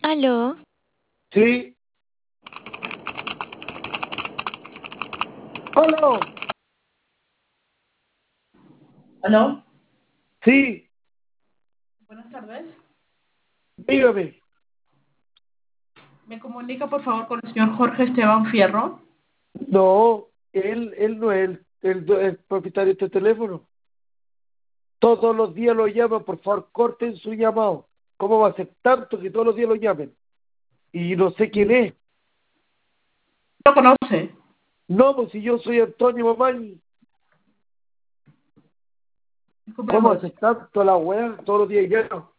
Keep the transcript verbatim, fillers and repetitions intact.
Aló, Sí, aló, ¿Aló? sí, Buenas tardes. dígame. ¿Me comunica, por favor, con el señor Jorge Esteban Fierro? No, él, él no es el, el, do- el propietario de este teléfono. Todos los días lo llaman, por favor, corten su llamado. ¿Cómo va a ser tanto que todos los días lo llamen? Y no sé quién es. ¿Lo conoce? No, pues si yo soy Antonio Mamañi. Disculpe la ¿Cómo va a ser molestia. tanto la weá? Todos los días llaman.